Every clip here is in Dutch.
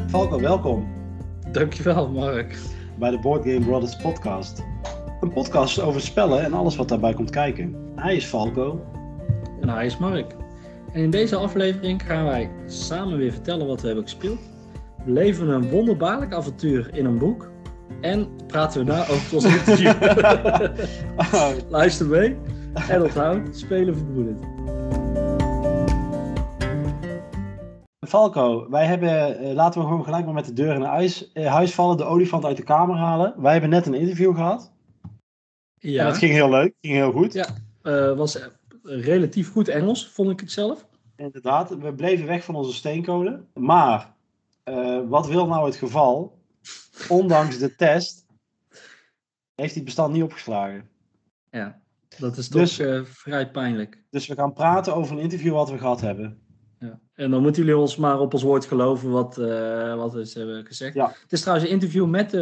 Falco, welkom Dankjewel, Mark. bij de Board Game Brothers podcast. Een podcast over spellen en alles wat daarbij komt kijken. Hij is Falco. En hij is Mark. En in deze aflevering gaan wij samen weer vertellen wat we hebben gespeeld. We leven een wonderbaarlijk avontuur in een boek. En praten we na over ons interview. Luister mee en onthoud, spelen verbroederd. Falco, wij hebben, laten we gewoon gelijk maar met de deur in huis vallen, de olifant uit de kamer halen. Wij hebben net een interview gehad. Ja. En dat ging heel leuk, ging heel goed. Ja, was relatief goed Engels, vond ik het zelf. Inderdaad, we bleven weg van onze steenkolen. Maar, wat wil nou het geval? Ondanks de test heeft hij het bestand niet opgeslagen. Ja, dat is toch vrij pijnlijk. Dus we gaan praten over een interview wat we gehad hebben. Ja. En dan moeten jullie ons maar op ons woord geloven wat we hebben gezegd. Ja. Het is trouwens een interview met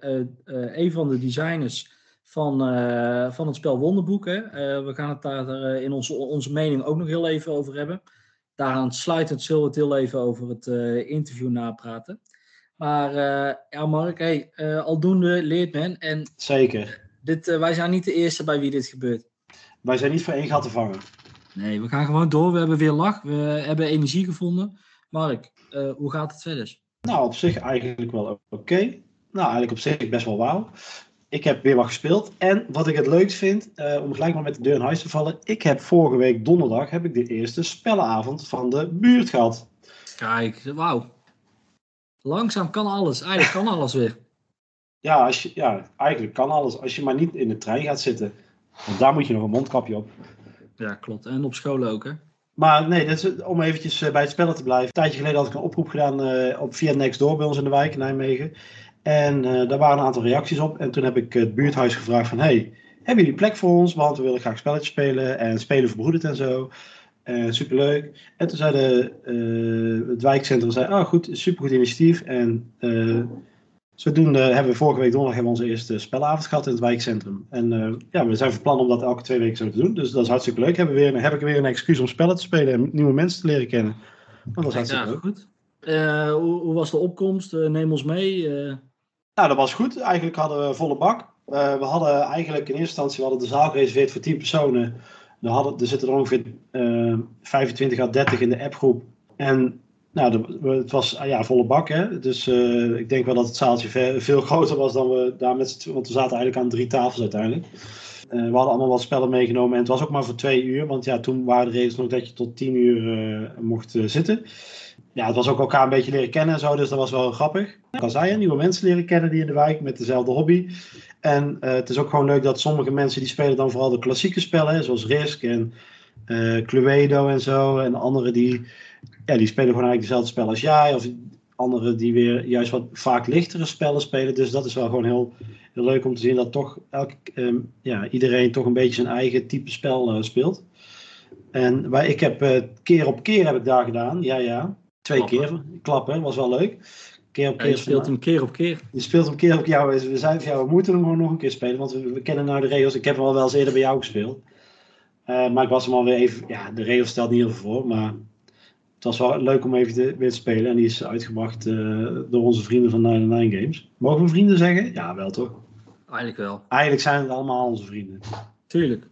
een van de designers van het spel Wonderboek. Hè. We gaan het daar in onze mening ook nog heel even over hebben. Daaraan sluitend zullen we het heel even over het interview napraten. Maar ja, Mark, aldoende leert men. En Zeker. wij zijn niet de eerste bij wie dit gebeurt. Wij zijn niet voor één gat te vangen. Nee, we gaan gewoon door. We hebben weer lach. We hebben energie gevonden. Mark, hoe gaat het verder? Nou, op zich eigenlijk wel oké. Nou, eigenlijk op zich best wel wauw. Ik heb weer wat gespeeld. En wat ik het leukst vind, om gelijk maar met de deur in huis te vallen. Ik heb vorige week donderdag de eerste spellenavond van de buurt gehad. Kijk, wauw. Langzaam kan alles. Eigenlijk kan alles weer. Ja, eigenlijk kan alles. Als je maar niet in de trein gaat zitten. Want daar moet je nog een mondkapje op. Ja, klopt. En op scholen ook, hè? Maar nee, dat is, om eventjes bij het spellen te blijven. Een tijdje geleden had ik een oproep gedaan via Nextdoor bij ons in de wijk, in Nijmegen. En daar waren een aantal reacties op. En toen heb ik het buurthuis gevraagd van... Hey, hebben jullie plek voor ons? Want we willen graag spelletjes spelen. En spelen verbroederd en zo. Superleuk. En toen zei het wijkcentrum... Oh goed, supergoed initiatief. En zodoende hebben we vorige week donderdag onze eerste spelavond gehad in het wijkcentrum. En we zijn van plan om dat elke 2 weken zo te doen. Dus dat is hartstikke leuk. Heb ik weer een excuus om spellen te spelen en nieuwe mensen te leren kennen. Dat was hartstikke leuk. Goed. Hoe was de opkomst? Neem ons mee. Nou, dat was goed. Eigenlijk hadden we volle bak. We hadden eigenlijk in eerste instantie de zaal gereserveerd voor 10 personen. Er zitten er ongeveer 25 à 30 in de appgroep. En nou, het was volle bak. Hè? Dus ik denk wel dat het zaaltje veel groter was dan we daar met z'n tweeën. Want we zaten eigenlijk aan 3 tafels uiteindelijk. We hadden allemaal wat spellen meegenomen. En het was ook maar voor 2 uur. Want ja, toen waren de regels nog dat je tot 10 uur mocht zitten. Ja, het was ook elkaar een beetje leren kennen en zo, dus dat was wel grappig. Ik al zei, nieuwe mensen leren kennen die in de wijk met dezelfde hobby. En het is ook gewoon leuk dat sommige mensen die spelen dan vooral de klassieke spellen, zoals Risk en Cluedo en zo. En anderen die spelen gewoon eigenlijk dezelfde spellen als jij. Of anderen die weer juist wat vaak lichtere spellen spelen. Dus dat is wel gewoon heel leuk om te zien dat toch iedereen toch een beetje zijn eigen type spel speelt. En ik heb keer op keer heb ik daar gedaan, ja. 2 keer klappen, was wel leuk. Keer op keer. Je speelt hem keer op keer. Je speelt hem keer op keer. We zeiden van we moeten hem gewoon nog een keer spelen, want we kennen nou de regels. Ik heb hem al wel eens eerder bij jou gespeeld. Maar ik was hem alweer even, de regels stelt niet heel veel voor, maar het was wel leuk om even weer te spelen. En die is uitgebracht door onze vrienden van 99 Games. Mogen we vrienden zeggen? Ja, wel toch? Eigenlijk wel. Eigenlijk zijn het allemaal onze vrienden. Tuurlijk.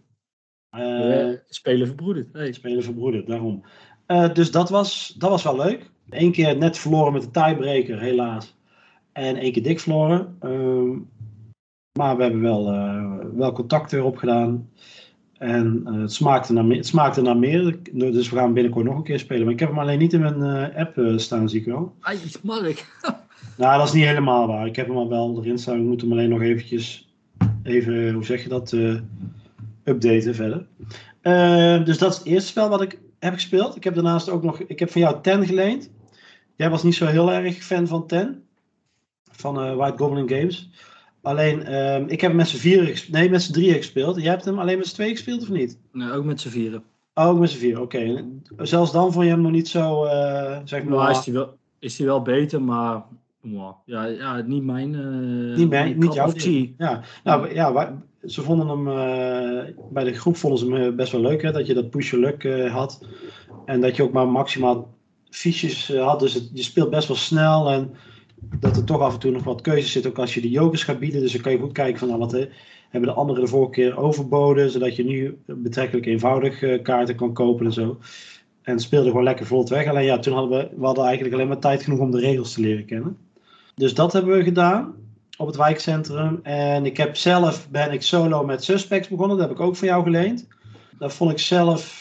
Spelen verbroederd. Hey. Spelen verbroederd, daarom. Dus dat was wel leuk. 1 keer net verloren met de tiebreaker, helaas. En 1 keer dik verloren. Maar we hebben wel contact erop gedaan. En het smaakte naar meer. Dus we gaan binnenkort nog een keer spelen. Maar ik heb hem alleen niet in mijn app staan, zie ik wel. Ai, Mark. Nou, dat is niet helemaal waar. Ik heb hem al wel erin staan. Ik moet hem alleen nog eventjes... hoe zeg je dat? Updaten verder. Dus dat is het eerste spel wat ik heb gespeeld. Ik heb daarnaast ook nog... Ik heb van jou Ten geleend. Jij was niet zo heel erg fan van Ten. Van White Goblin Games. Alleen, ik heb hem met z'n 3 gespeeld. Jij hebt hem alleen met z'n 2 gespeeld of niet? Nee, ook met z'n 4. Oh, ook met z'n 4, oké. Zelfs dan vond je hem nog niet zo, zeg maar... Nou, is hij wel beter, maar... niet mijn... niet jouw ding. Ja, nou ja, ze vonden hem... bij de groep vonden ze hem best wel leuk, hè, dat je dat push-your-luck had. En dat je ook maar maximaal fiches had. Dus je speelt best wel snel en dat er toch af en toe nog wat keuzes zitten, ook als je de jokers gaat bieden. Dus dan kan je goed kijken van wat hebben de anderen de vorige keer overboden, zodat je nu betrekkelijk eenvoudig kaarten kan kopen en zo. En het speelde gewoon lekker vlot weg. Alleen ja, toen hadden we eigenlijk alleen maar tijd genoeg om de regels te leren kennen. Dus dat hebben we gedaan op het wijkcentrum. En ben ik solo met Suspects begonnen. Dat heb ik ook van jou geleend. Dat vond ik zelf...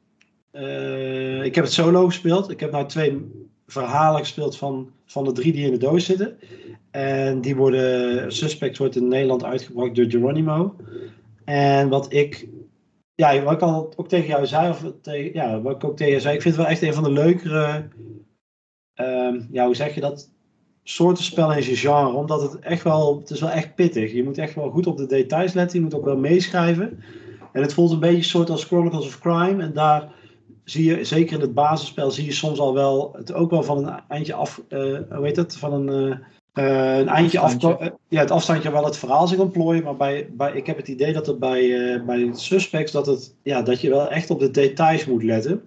ik heb het solo gespeeld. Ik heb nou 2 verhalen gespeeld van de 3 die in de doos zitten. En Suspects wordt in Nederland uitgebracht door Geronimo. En wat ik al ook tegen jou zei, wat ik ook tegen jou zei, ik vind het wel echt een van de leukere, hoe zeg je dat, soorten spellen in zijn genre, omdat het is wel echt pittig. Je moet echt wel goed op de details letten, je moet ook wel meeschrijven. En het voelt een beetje soort als Chronicles of Crime, en daar zie je, zeker in het basisspel, zie je soms al wel, het ook wel van een eindje af, een eindje af, het afstandje wel het verhaal zich ontplooien, maar ik heb het idee dat het bij Suspects dat je wel echt op de details moet letten.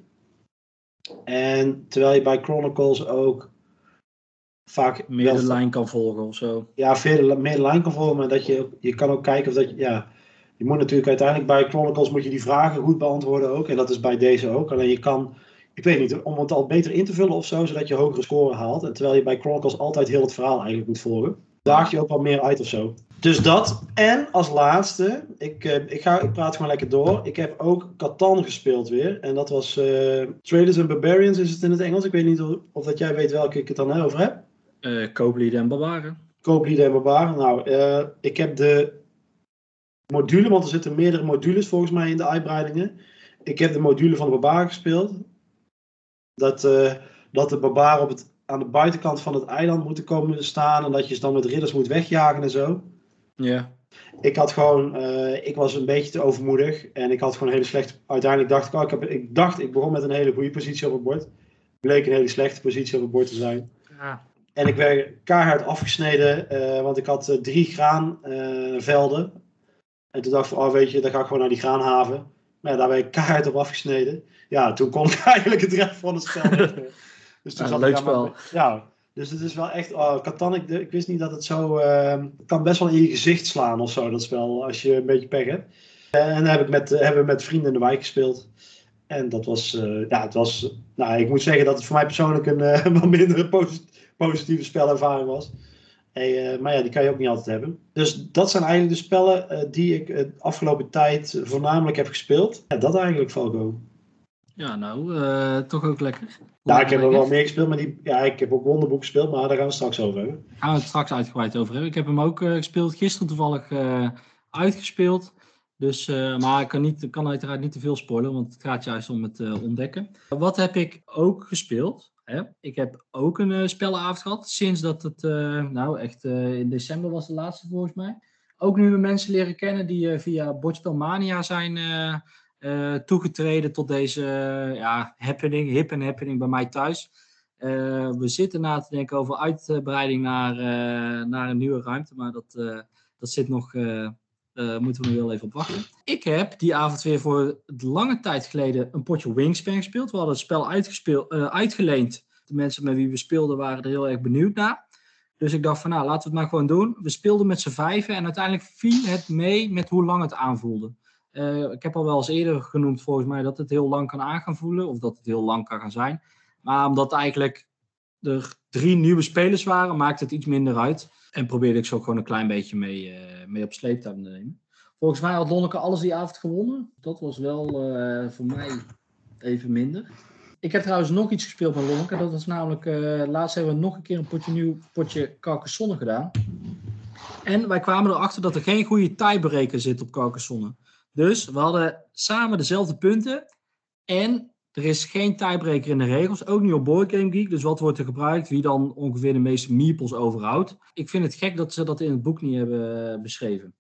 En terwijl je bij Chronicles ook vaak meer de lijn kan volgen of zo. Ja, meer de lijn kan volgen, maar dat je kan ook kijken of dat je moet natuurlijk uiteindelijk bij Chronicles moet je die vragen goed beantwoorden ook, en dat is bij deze ook. Alleen je kan, ik weet niet, om het al beter in te vullen of zo, zodat je hogere score haalt. En terwijl je bij Chronicles altijd heel het verhaal eigenlijk moet volgen. Daag je ook wel meer uit of zo. Dus dat. En als laatste, ik praat gewoon lekker door. Ik heb ook Catan gespeeld weer. En dat was Traders and Barbarians is het in het Engels. Ik weet niet of dat jij weet welke ik het dan over heb. Kooplieden en barbaren. Kooplieden en barbaren. Nou, ik heb de module, want er zitten meerdere modules volgens mij in de uitbreidingen. Ik heb de module van de barbaren gespeeld. Dat de barbaren aan de buitenkant van het eiland moeten komen staan en dat je ze dan met ridders moet wegjagen en zo. Ja. Ik was een beetje te overmoedig en ik had gewoon een hele slechte... Uiteindelijk dacht ik begon met een hele goede positie op het bord. Bleek een hele slechte positie op het bord te zijn. Ja. En ik werd keihard afgesneden, want ik had 3 graanvelden. En toen dacht ik van, weet je, dan ga ik gewoon naar die graanhaven. Maar ja, daar werd ik keihard op afgesneden. Ja, toen kon ik eigenlijk het recht van het spel niet meer. Dus toen leuk spel. Dus het is wel echt... Catan, ik wist niet dat het zo... Het kan best wel in je gezicht slaan of zo, dat spel, als je een beetje pech hebt. En dan hebben we met vrienden in de wijk gespeeld. En dat was... het was... Nou, ik moet zeggen dat het voor mij persoonlijk een wat minder positieve spelervaring was. Maar ja, die kan je ook niet altijd hebben. Dus dat zijn eigenlijk de spellen die ik de afgelopen tijd voornamelijk heb gespeeld. Ja, dat eigenlijk, Falco. Ja, nou, toch ook lekker. Ja, ik heb er wel meer gespeeld, maar ik heb ook Wonderboek gespeeld, maar daar gaan we straks over hebben. Gaan we het straks uitgebreid over hebben. Ik heb hem ook gespeeld, gisteren toevallig uitgespeeld. Dus, maar ik kan uiteraard niet te veel spoileren, want het gaat juist om het ontdekken. Wat heb ik ook gespeeld? Ik heb ook een spellenavond gehad, sinds dat het, in december was de laatste volgens mij. Ook nieuwe mensen leren kennen die via Bordspelmania zijn toegetreden tot deze hip happening bij mij thuis. We zitten na te denken over uitbreiding naar een nieuwe ruimte, maar dat zit nog... moeten we nu wel even op wachten. Ik heb die avond weer voor lange tijd geleden een potje Wingspan gespeeld. We hadden het spel uitgeleend. De mensen met wie we speelden waren er heel erg benieuwd naar. Dus ik dacht van laten we het maar gewoon doen. We speelden met z'n 5 en uiteindelijk viel het mee met hoe lang het aanvoelde. Ik heb al wel eens eerder genoemd volgens mij dat het heel lang kan aan gaan voelen. Of dat het heel lang kan gaan zijn. Maar omdat eigenlijk er 3 nieuwe spelers waren, maakte het iets minder uit. En probeerde ik zo gewoon een klein beetje mee op sleeptouw te nemen. Volgens mij had Lonneke alles die avond gewonnen. Dat was wel voor mij even minder. Ik heb trouwens nog iets gespeeld met Lonneke. Dat was namelijk, laatst hebben we nog een keer een nieuw potje Carcassonne gedaan. En wij kwamen erachter dat er geen goede tiebreaker zit op Carcassonne. Dus we hadden samen dezelfde punten. En er is geen tiebreaker in de regels, ook niet op Board Game Geek. Dus wat wordt er gebruikt? Wie dan ongeveer de meeste meeples overhoudt. Ik vind het gek dat ze dat in het boek niet hebben beschreven.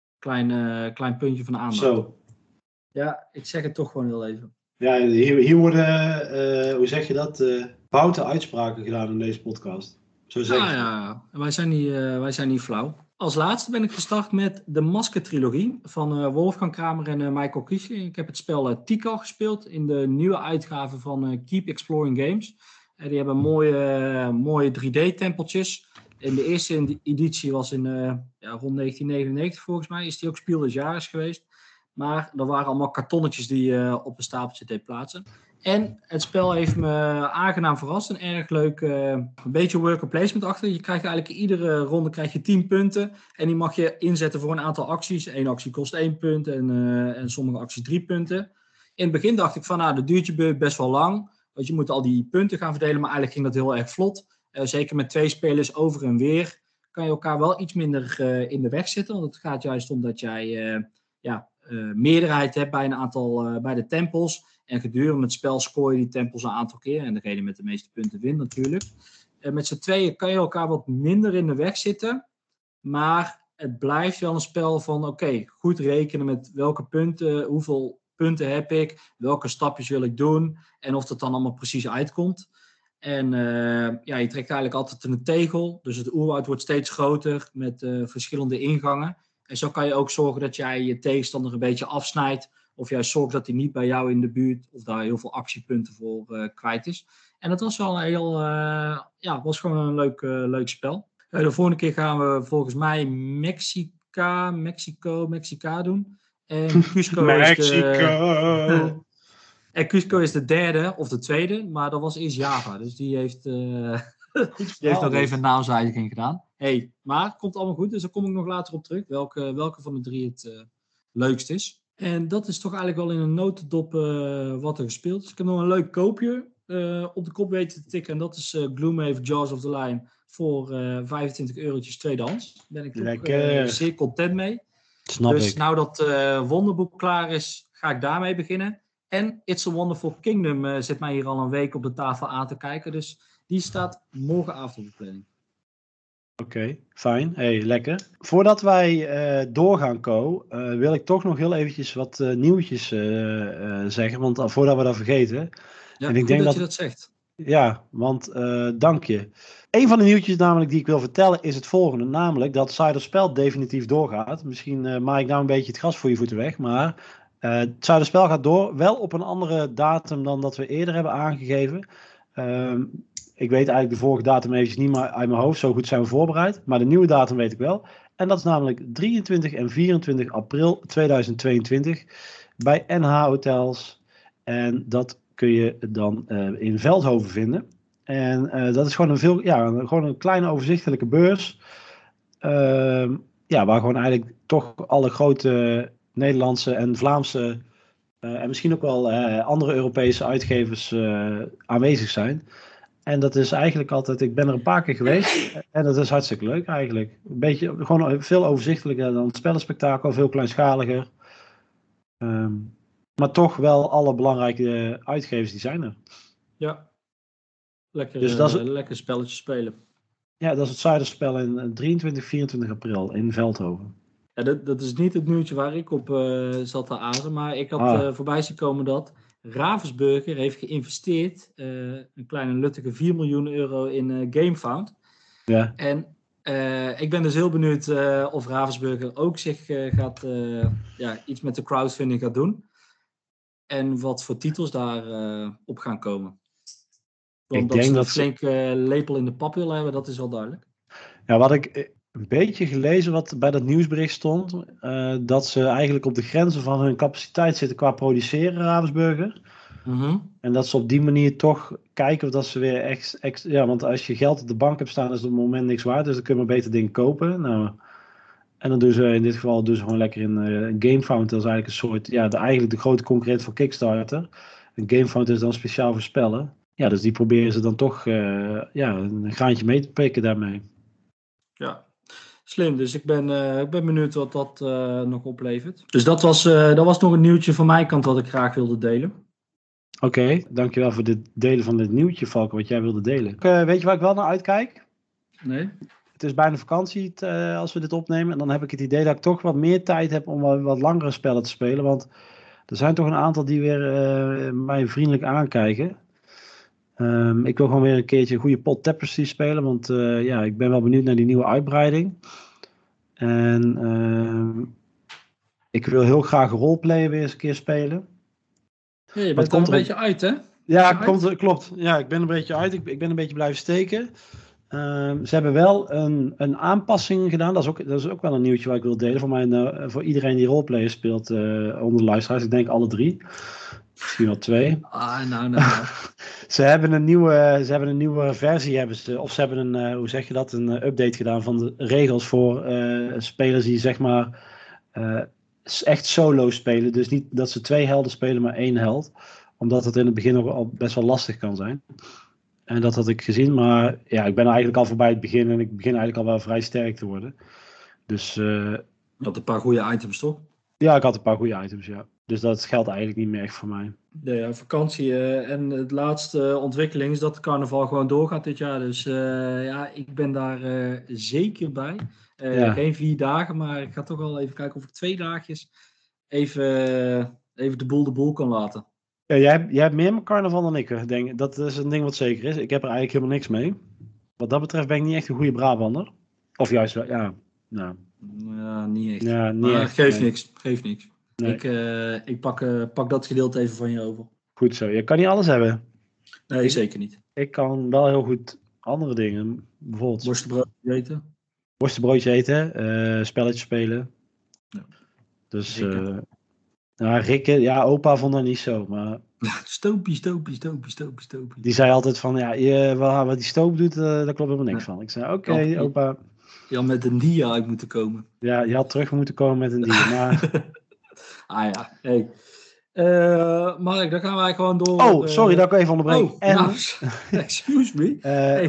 Klein puntje van de aandacht. Zo. Ja, ik zeg het toch gewoon heel even. Ja, hier worden, hoe zeg je dat, boute uitspraken gedaan in deze podcast. Zo zeg je. Ja, wij zijn niet flauw. Als laatste ben ik gestart met de Masker-trilogie van Wolfgang Kramer en Michael Kiesling. Ik heb het spel Tikal gespeeld in de nieuwe uitgave van Keep Exploring Games. En die hebben mooie 3D-tempeltjes. In de eerste editie was rond 1999 volgens mij. Is die ook Spiel des Jahres geweest. Maar er waren allemaal kartonnetjes die je op een stapeltje deed plaatsen. En het spel heeft me aangenaam verrast. Een erg leuk, een beetje worker placement achter. Je krijgt eigenlijk iedere ronde krijg je 10 punten. En die mag je inzetten voor een aantal acties. Eén actie kost 1 punt en sommige acties 3 punten. In het begin dacht ik van, dat duurt je best wel lang. Want je moet al die punten gaan verdelen. Maar eigenlijk ging dat heel erg vlot. Zeker met 2 spelers over en weer kan je elkaar wel iets minder in de weg zitten. Want het gaat juist om dat jij meerderheid hebt bij een aantal bij de tempels. En gedurende het spel scoor je die tempels een aantal keer. En degene met de meeste punten wint natuurlijk. Met z'n tweeën kan je elkaar wat minder in de weg zitten. Maar het blijft wel een spel van oké, goed rekenen met welke punten, hoeveel punten heb ik, welke stapjes wil ik doen en of dat dan allemaal precies uitkomt. En je trekt eigenlijk altijd een tegel. Dus het oerwoud wordt steeds groter met verschillende ingangen. En zo kan je ook zorgen dat jij je tegenstander een beetje afsnijdt. Of juist zorgt dat hij niet bij jou in de buurt of daar heel veel actiepunten voor kwijt is. En dat was wel was gewoon een leuk spel. De volgende keer gaan we volgens mij Mexica doen. En Cusco is de derde of de tweede, maar dat was eerst Java. Dus die heeft nog even een naamswijziging gedaan. Maar het komt allemaal goed, dus daar kom ik nog later op terug. Welke van de 3 het leukst is. En dat is toch eigenlijk wel in een notendop wat er gespeeld is. Ik heb nog een leuk koopje op de kop weten te tikken. En dat is Gloomhaven Jaws of the Lion voor €25 tweedehands. Daar ben ik toch zeer content mee. Snap ik. Nou dat wonderboek klaar is, ga ik daarmee beginnen. En It's a Wonderful Kingdom zit mij hier al een week op de tafel aan te kijken. Dus die staat morgenavond op de planning. Oké, fijn. Lekker. Voordat wij doorgaan, Co, wil ik toch nog heel eventjes wat nieuwtjes zeggen. Want voordat we dat vergeten. Ja, en ik denk dat je dat zegt. Ja, want dank je. Een van de nieuwtjes namelijk die ik wil vertellen is het volgende. Namelijk dat Zuiderspel definitief doorgaat. Misschien maak ik nou een beetje het gras voor je voeten weg. Maar het Zuiderspel gaat door. Wel op een andere datum dan dat we eerder hebben aangegeven. Ik weet eigenlijk de vorige datum eventjes niet meer uit mijn hoofd. Zo goed zijn we voorbereid. Maar de nieuwe datum weet ik wel. En dat is namelijk 23 en 24 april 2022 bij NH Hotels. En dat kun je dan in Veldhoven vinden. En dat is gewoon gewoon een kleine overzichtelijke beurs. Waar gewoon eigenlijk toch alle grote Nederlandse en Vlaamse en misschien ook wel andere Europese uitgevers aanwezig zijn. En dat is eigenlijk altijd, ik ben er een paar keer geweest en dat is hartstikke leuk eigenlijk. Een beetje, gewoon veel overzichtelijker dan het spellenspectakel, veel kleinschaliger. Maar toch wel alle belangrijke uitgevers die zijn er. Ja. Lekker, dus lekker spelletje spelen. Ja, dat is het Zuiderspel in 23, 24 april in Veldhoven. Ja, dat is niet het nieuwtje waar ik op zat te azen, maar ik had voorbij zien komen dat Ravensburger heeft geïnvesteerd, een kleine luttige €4 miljoen in GameFound. Ja. En ik ben dus heel benieuwd of Ravensburger ook zich iets met de crowdfunding gaat doen. En wat voor titels daar op gaan komen. Want dat ze een flinke lepel in de pap willen hebben, dat is wel duidelijk. Ja, wat ik een beetje gelezen wat bij dat nieuwsbericht stond, dat ze eigenlijk op de grenzen van hun capaciteit zitten qua produceren, Ravensburger. Mm-hmm. En dat ze op die manier toch kijken of dat ze weer echt want als je geld op de bank hebt staan, is het op het moment niks waard. Dus dan kun je maar beter dingen kopen. Nou, en dan doen ze in dit geval gewoon lekker in GameFound. Dat is eigenlijk een soort, eigenlijk de grote concurrent voor Kickstarter. En GameFound is dan speciaal voor spellen. Ja, dus die proberen ze dan toch een graantje mee te pikken daarmee. Ja, slim. Dus ik ben benieuwd wat dat nog oplevert. Dus dat was nog een nieuwtje van mijn kant wat ik graag wilde delen. Oké, dankjewel voor het delen van dit nieuwtje, Valken, wat jij wilde delen. Weet je waar ik wel naar uitkijk? Nee. Het is bijna vakantie als we dit opnemen. En dan heb ik het idee dat ik toch wat meer tijd heb om wat langere spellen te spelen. Want er zijn toch een aantal die weer mij vriendelijk aankijken. Ik wil gewoon weer een keertje een goede pot Tapestry spelen. Want ik ben wel benieuwd naar die nieuwe uitbreiding. En ik wil heel graag roleplayen weer eens een keer spelen. Ja, je bent er een beetje uit, hè? Ja, Uit? klopt. Ja, ik ben een beetje uit. Ik ben een beetje blijven steken. Ze hebben wel een aanpassing gedaan. Dat is ook wel een nieuwtje wat ik wil delen. Voor iedereen die roleplayer speelt onder de luisteraars. Ik denk alle 3. Misschien wel 2. Nou. Ze hebben een nieuwe versie. Of ze hebben hoe zeg je dat? Een update gedaan van de regels voor spelers die zeg maar echt solo spelen. Dus niet dat ze 2 helden spelen, maar 1 held. Omdat het in het begin nog al best wel lastig kan zijn. En dat had ik gezien, maar ja, ik ben eigenlijk al voorbij het begin en ik begin eigenlijk al wel vrij sterk te worden. Dus Je had een paar goede items, toch? ja, ik had een paar goede items, ja. Dus dat geldt eigenlijk niet meer echt voor mij. De vakantie en het laatste ontwikkeling is dat het carnaval gewoon doorgaat dit jaar. Dus ja, ik ben daar zeker bij. Ja. Geen 4 dagen, maar ik ga toch wel even kijken of ik 2 dagjes even de boel kan laten. Ja, jij hebt meer met carnaval dan ik, denk ik. Dat is een ding wat zeker is. Ik heb er eigenlijk helemaal niks mee. Wat dat betreft ben ik niet echt een goede Brabander. Of juist wel, ja. Nou, Ja, niet echt. ja, niet Maar echt. geeft Nee. niks. Geeft niks. Nee. Ik pak dat gedeelte even van je over. Goed zo. Je kan niet alles hebben. Nee, zeker niet. Ik kan wel heel goed andere dingen. Bijvoorbeeld Worstenbrood eten. worstenbroodje eten, spelletjes spelen. Ja. Dus Rikke. Rikke, ja, opa vond dat niet zo, maar Stopie. die zei altijd van, ja, wat die stoop doet, daar klopt helemaal niks van. Ik zei, oké, opa. Je had met een dia uit moeten komen. Ja, je had terug moeten komen met een dier, maar... Ja, hey. Mark, dan gaan wij gewoon door. Oh, sorry dat ik even onderbreek. Excuse me.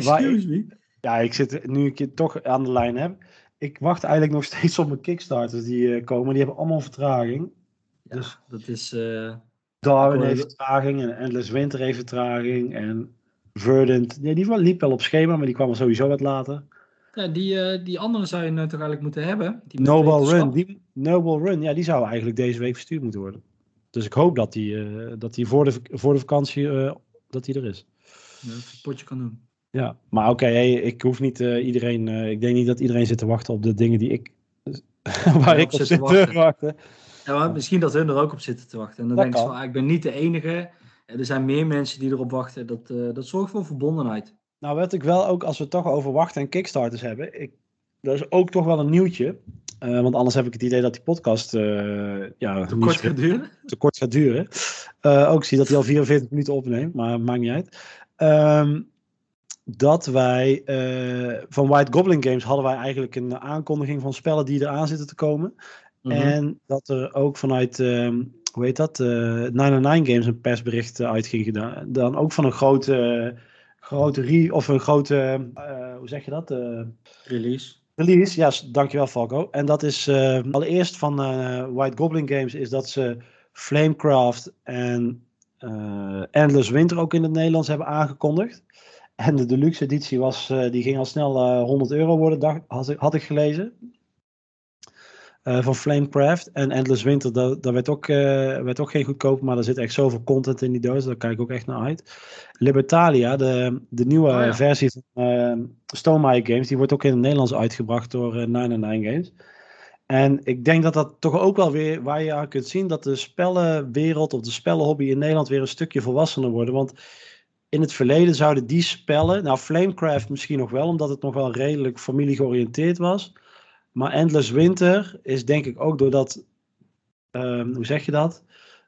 Ja, ik zit, nu ik je toch aan de lijn heb, ik wacht eigenlijk nog steeds op mijn Kickstarters die komen. Die hebben allemaal vertraging. Ja, dus dat is... Darwin heeft vertraging en Endless Winter heeft vertraging en Verdant, ja, die liep wel op schema, maar die kwam er sowieso wat later. Ja, die andere zou je toch eigenlijk moeten hebben. Noble Run, ja, die zou eigenlijk deze week verstuurd moeten worden. Dus ik hoop dat die voor de vakantie dat die er is. Ja, dat het potje kan doen. Ja, maar oké, ik hoef niet iedereen... ik denk niet dat iedereen zit te wachten op de dingen die ik... waar ik op zit te wachten. Ja, maar misschien dat hun er ook op zitten te wachten. En dan denk je van, ik ben niet de enige. Er zijn meer mensen die erop wachten. Dat zorgt voor verbondenheid. Nou, wat ik wel ook, als we het toch over wachten en Kickstarters hebben... dat is ook toch wel een nieuwtje. Want anders heb ik het idee dat die podcast... te kort gaat duren. Ook zie dat hij al 44 minuten opneemt, maar maakt niet uit. Dat wij van White Goblin Games hadden wij eigenlijk een aankondiging van spellen die eraan zitten te komen. Mm-hmm. En dat er ook vanuit, 999 Games een persbericht uitging gedaan. Dan ook van een grote hoe zeg je dat? Release, ja, dankjewel Falco. En dat is allereerst van White Goblin Games is dat ze Flamecraft en Endless Winter ook in het Nederlands hebben aangekondigd. En de deluxe editie die ging al snel €100 worden, had ik gelezen. Van Flamecraft. En Endless Winter, dat werd ook geen goedkoop, maar er zit echt zoveel content in die doos. Daar kijk ik ook echt naar uit. Libertalia, de nieuwe versie van Stonemaier Games, die wordt ook in het Nederlands uitgebracht door 999 Games. En ik denk dat dat toch ook wel weer, waar je aan kunt zien, dat de spellenwereld of de spellenhobby in Nederland weer een stukje volwassener worden. Want in het verleden zouden die spellen, nou Flamecraft misschien nog wel, omdat het nog wel redelijk familiegeoriënteerd was. Maar Endless Winter is denk ik ook doordat, hoe zeg je dat?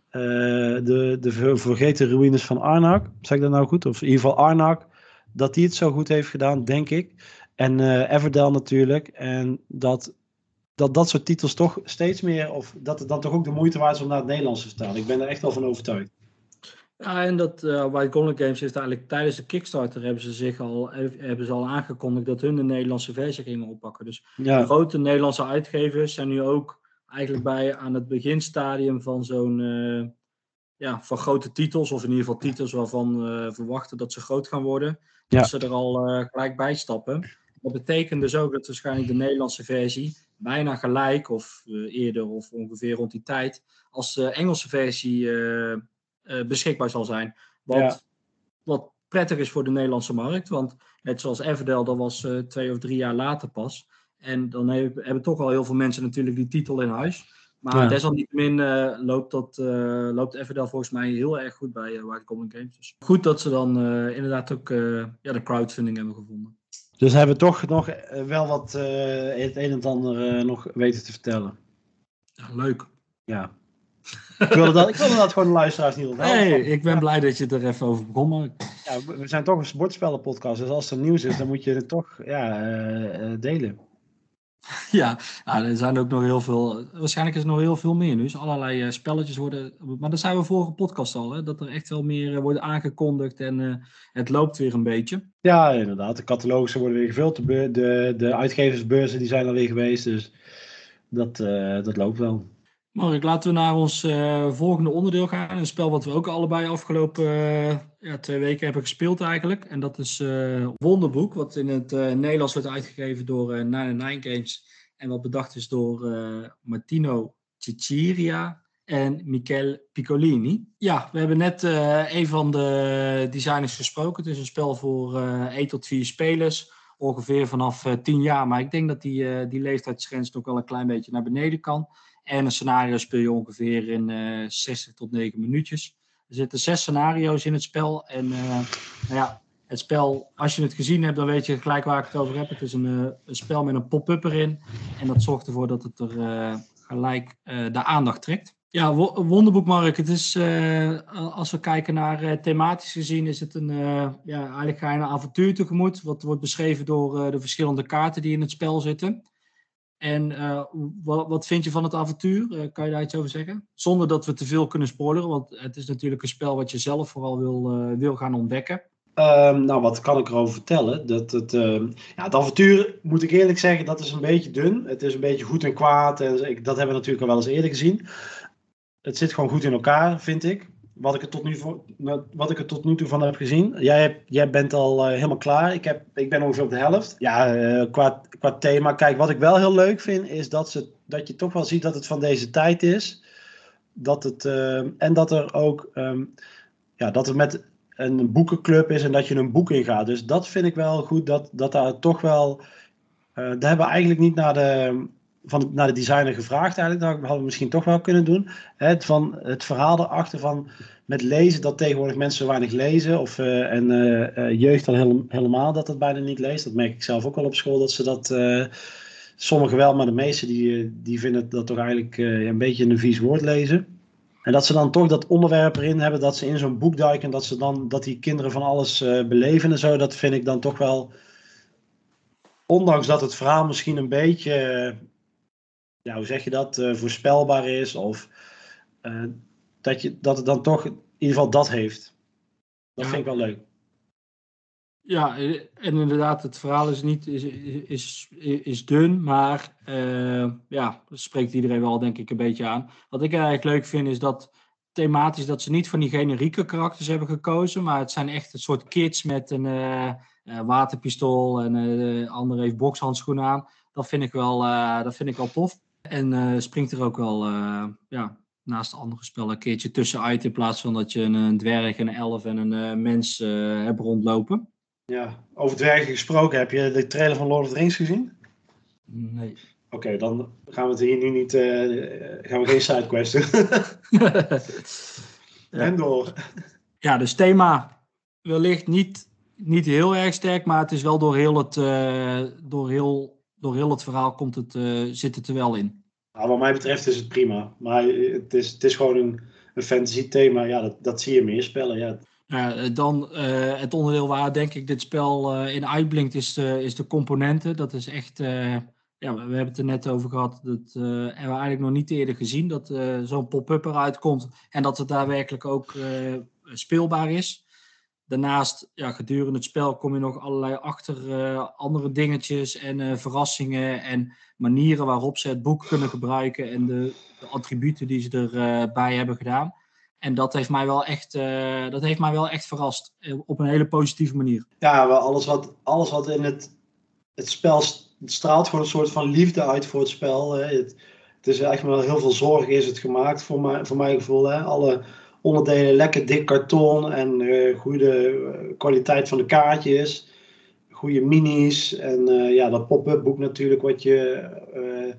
De vergeten ruïnes van Arnak, zeg ik dat nou goed? Of in ieder geval Arnak, dat die het zo goed heeft gedaan, denk ik. En Everdell natuurlijk. En dat soort titels toch steeds meer, of dat het dan toch ook de moeite waard is om naar het Nederlands te vertalen. Ik ben er echt wel van overtuigd. Ja, en dat White Goblin Games heeft eigenlijk tijdens de Kickstarter hebben ze al aangekondigd dat hun de Nederlandse versie gingen oppakken. Dus de grote Nederlandse uitgevers zijn nu ook eigenlijk aan het beginstadium van van grote titels, of in ieder geval titels waarvan verwachten dat ze groot gaan worden, dat ze er al gelijk bij stappen. Dat betekent dus ook dat waarschijnlijk de Nederlandse versie bijna gelijk, of eerder of ongeveer rond die tijd, als de Engelse versie beschikbaar zal zijn. Wat prettig is voor de Nederlandse markt. Want net zoals Everdell, dat was 2 of 3 jaar later pas. En dan hebben toch al heel veel mensen natuurlijk die titel in huis. Maar Ja. desalniettemin loopt Everdell volgens mij heel erg goed bij White Goblin Games. Dus goed dat ze dan inderdaad ook de crowdfunding hebben gevonden. Dus hebben we toch nog wel wat het een en het ander nog weten te vertellen. Ja, leuk. Ja. Ik wilde dat gewoon de luisteraars niet onthouden. Hey, ik ben blij dat je er even over begon, Mark. Ja, we zijn toch een sportspellenpodcast, dus als er nieuws is, dan moet je het toch delen. Ja, er zijn ook nog heel veel. Waarschijnlijk is er nog heel veel meer nu. Dus allerlei spelletjes worden. Maar dat zijn we vorige podcast al, hè? Dat er echt wel meer wordt aangekondigd en het loopt weer een beetje. Ja, inderdaad. De catalogussen worden weer gevuld. De uitgeversbeurzen die zijn alweer geweest, dus dat loopt wel. Mark, laten we naar ons volgende onderdeel gaan. Een spel wat we ook allebei afgelopen 2 weken hebben gespeeld eigenlijk. En dat is Wonderboek, wat in het Nederlands wordt uitgegeven door 99 Games. En wat bedacht is door Martino Cicciria en Michele Piccolini. Ja, we hebben net een van de designers gesproken. Het is een spel voor 1 tot 4 spelers. Ongeveer vanaf 10 jaar. Maar ik denk dat die leeftijdsgrens ook wel een klein beetje naar beneden kan. En een scenario speel je ongeveer in 60 tot 9 minuutjes. Er zitten 6 scenario's in het spel. En het spel, als je het gezien hebt, dan weet je gelijk waar ik het over heb. Het is een spel met een pop-up erin. En dat zorgt ervoor dat het er gelijk de aandacht trekt. Ja, Wonderboek, Mark. Het is, als we kijken naar thematisch gezien, is het eigenlijk ga je een avontuur tegemoet. Wat wordt beschreven door de verschillende kaarten die in het spel zitten. En wat vind je van het avontuur? Kan je daar iets over zeggen? Zonder dat we te veel kunnen spoileren, want het is natuurlijk een spel wat je zelf vooral wil gaan ontdekken. Wat kan ik erover vertellen? Het avontuur, moet ik eerlijk zeggen, dat is een beetje dun. Het is een beetje goed en kwaad. En dat hebben we natuurlijk al wel eens eerder gezien. Het zit gewoon goed in elkaar, vind ik. Wat ik er tot nu toe van heb gezien. Jij bent al helemaal klaar. Ik ben ongeveer op de helft. Ja, qua thema. Kijk, wat ik wel heel leuk vind, is dat je toch wel ziet dat het van deze tijd is. En dat er ook dat het met een boekenclub is en dat je een boek ingaat. Dus dat vind ik wel goed, dat daar toch wel... daar hebben we eigenlijk niet naar de designer gevraagd eigenlijk. Dat hadden we misschien toch wel kunnen doen. Het verhaal erachter van met lezen, dat tegenwoordig mensen weinig lezen. Jeugd dan helemaal dat bijna niet leest. Dat merk ik zelf ook al op school, dat ze dat... sommigen wel, maar de meesten die vinden dat toch eigenlijk een beetje een vies woord lezen. En dat ze dan toch dat onderwerp erin hebben, dat ze in zo'n boek duiken en dat die kinderen van alles beleven en zo. Dat vind ik dan toch wel, ondanks dat het verhaal misschien een beetje, hoe zeg je dat, voorspelbaar is. Of dat het dan toch in ieder geval dat heeft. Dat vind ik wel leuk. Ja, en inderdaad, het verhaal is dun, maar dat spreekt iedereen wel denk ik een beetje aan. Wat ik eigenlijk leuk vind is dat thematisch dat ze niet van die generieke karakters hebben gekozen, maar het zijn echt een soort kids met een waterpistool en de andere heeft bokshandschoenen aan. Dat vind ik wel tof. En springt er ook wel naast de andere spellen een keertje tussenuit in plaats van dat je een dwerg, een elf en een mens hebt rondlopen. Ja, over dwergen gesproken, heb je de trailer van Lord of the Rings gezien? Nee. Oké, dan gaan we het hier nu niet... gaan we geen sidequest doen. En door. Ja, dus thema wellicht niet heel erg sterk, maar het is wel door heel het verhaal zit het er wel in. Nou, wat mij betreft is het prima. Maar het is gewoon een fantasy thema. Ja, dat zie je meer spellen, ja. Dan het onderdeel waar denk ik dit spel in uitblinkt is de componenten. Dat is echt, we hebben het er net over gehad, dat hebben we eigenlijk nog niet eerder gezien, dat zo'n pop-up eruit komt en dat het daadwerkelijk ook speelbaar is. Daarnaast, gedurende het spel kom je nog allerlei andere dingetjes en verrassingen en manieren waarop ze het boek kunnen gebruiken en de attributen die ze erbij hebben gedaan. En dat heeft mij wel echt verrast. Op een hele positieve manier. Ja, alles wat in het spel straalt gewoon een soort van liefde uit voor het spel. Het is echt wel heel veel zorg is het gemaakt voor mijn gevoel. Hè. Alle onderdelen lekker dik karton en goede kwaliteit van de kaartjes. Goede minis en dat pop-up boek natuurlijk wat je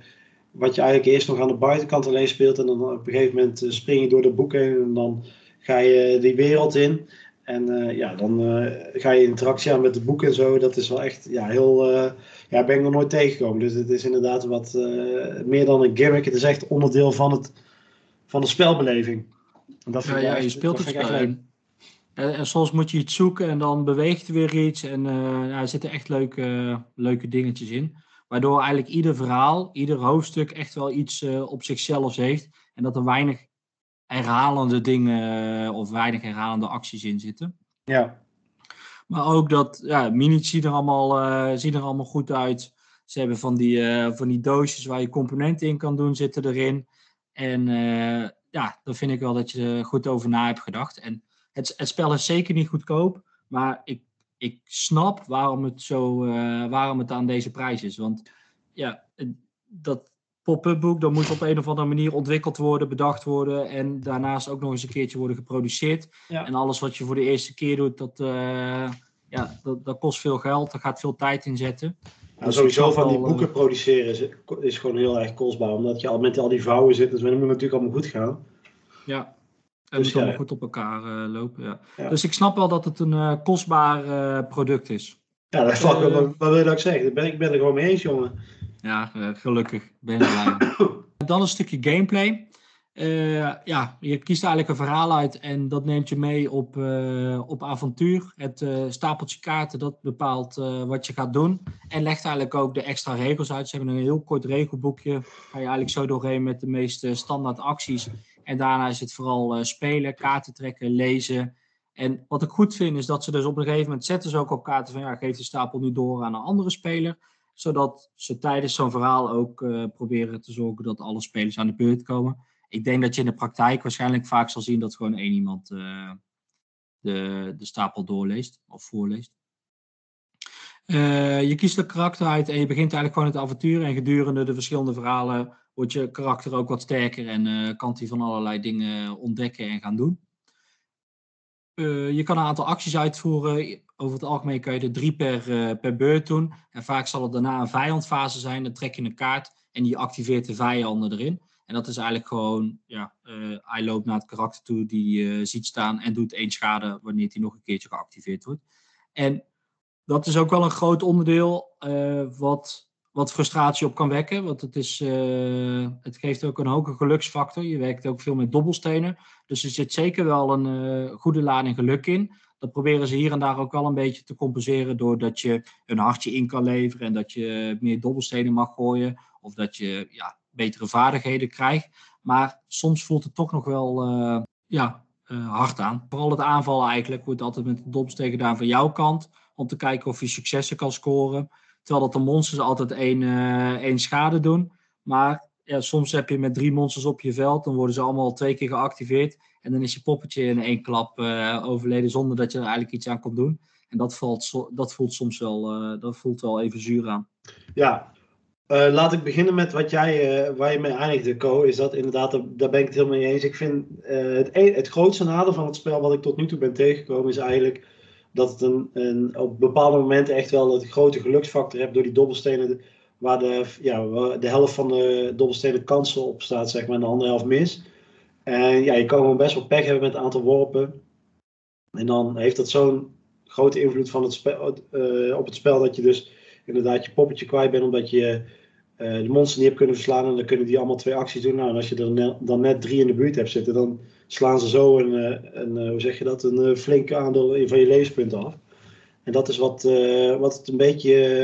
wat je eigenlijk eerst nog aan de buitenkant alleen speelt. En dan op een gegeven moment spring je door de boeken heen en dan ga je die wereld in. En dan ga je interactie aan met de boeken en zo. Dat is wel echt heel... ben ik nog nooit tegengekomen. Dus het is inderdaad wat meer dan een gimmick. Het is echt onderdeel van de spelbeleving. En dat vind ik echt, je speelt dat het vind ik echt spel. leuk. En soms moet je iets zoeken en dan beweegt er weer iets. En er zitten echt leuke dingetjes in. Waardoor eigenlijk ieder verhaal, ieder hoofdstuk echt wel iets op zichzelf heeft. En dat er weinig herhalende dingen of weinig herhalende acties in zitten. Ja. Maar ook dat, minis zien er allemaal goed uit. Ze hebben van die doosjes waar je componenten in kan doen, zitten erin. En dan vind ik wel dat je er goed over na hebt gedacht. En het spel is zeker niet goedkoop, maar ik snap waarom het aan deze prijs is. Want dat pop-up boek, dat moet op een of andere manier ontwikkeld worden, bedacht worden en daarnaast ook nog eens een keertje worden geproduceerd. Ja. En alles wat je voor de eerste keer doet, dat kost veel geld, daar gaat veel tijd in zetten. Dus sowieso van die boeken produceren is gewoon heel erg kostbaar, omdat je al met al die vouwen zit, dus dat moet natuurlijk allemaal goed gaan. Ja, het moet allemaal goed op elkaar lopen. Ja. Ja. Dus ik snap wel dat het een kostbaar product is. Ja, dat wat wil je dat ik zeg? Ik ben er gewoon mee eens, jongen. Ja, gelukkig. Ben je blij. Dan een stukje gameplay. Je kiest eigenlijk een verhaal uit en dat neemt je mee op avontuur. Het stapeltje kaarten, dat bepaalt wat je gaat doen. En legt eigenlijk ook de extra regels uit. Ze hebben een heel kort regelboekje. Ga je eigenlijk zo doorheen met de meest standaard acties. En daarna is het vooral spelen, kaarten trekken, lezen. En wat ik goed vind is dat ze dus op een gegeven moment zetten ze ook op kaarten van geef de stapel nu door aan een andere speler. Zodat ze tijdens zo'n verhaal ook proberen te zorgen dat alle spelers aan de beurt komen. Ik denk dat je in de praktijk waarschijnlijk vaak zal zien dat gewoon één iemand de stapel doorleest of voorleest. Je kiest een karakter uit en je begint eigenlijk gewoon het avontuur. En gedurende de verschillende verhalen wordt je karakter ook wat sterker en kan hij van allerlei dingen ontdekken en gaan doen. Je kan een aantal acties uitvoeren. Over het algemeen kan je er 3 per beurt doen. En vaak zal het daarna een vijandfase zijn. Dan trek je een kaart en die activeert de vijanden erin. En dat is eigenlijk gewoon, hij loopt naar het karakter toe die je ziet staan en doet 1 schade wanneer die nog een keertje geactiveerd wordt. En dat is ook wel een groot onderdeel wat frustratie op kan wekken. Want het geeft ook een hoge geluksfactor. Je werkt ook veel met dobbelstenen. Dus er zit zeker wel een goede lading geluk in. Dat proberen ze hier en daar ook wel een beetje te compenseren doordat je een hartje in kan leveren en dat je meer dobbelstenen mag gooien. Of dat je betere vaardigheden krijgt. Maar soms voelt het toch nog wel hard aan. Vooral het aanvallen eigenlijk wordt altijd met de dobbelsteen gedaan van jouw kant. Om te kijken of je successen kan scoren. Terwijl dat de monsters altijd 1 schade doen. Maar soms heb je met 3 monsters op je veld. Dan worden ze allemaal 2 keer geactiveerd. En dan is je poppetje in 1 klap overleden zonder dat je er eigenlijk iets aan kon doen. En dat voelt soms wel even zuur aan. Ja, laat ik beginnen met waar je mee eindigde, Co. Is dat inderdaad, daar ben ik het helemaal mee eens. Ik vind het grootste nadeel van het spel wat ik tot nu toe ben tegengekomen is eigenlijk dat het op bepaalde momenten echt wel een grote geluksfactor hebt door die dobbelstenen, waar de helft van de dobbelstenen kansen op staat, zeg maar, en de andere helft mis. En je kan gewoon best wel pech hebben met een aantal worpen. En dan heeft dat zo'n grote invloed van op het spel dat je dus inderdaad je poppetje kwijt bent omdat je de monster niet hebt kunnen verslaan. En dan kunnen die allemaal 2 acties doen. Nou, en als je er dan net 3 in de buurt hebt zitten, dan slaan ze zo een flink aandeel van je levenspunten af. En dat is wat het een beetje,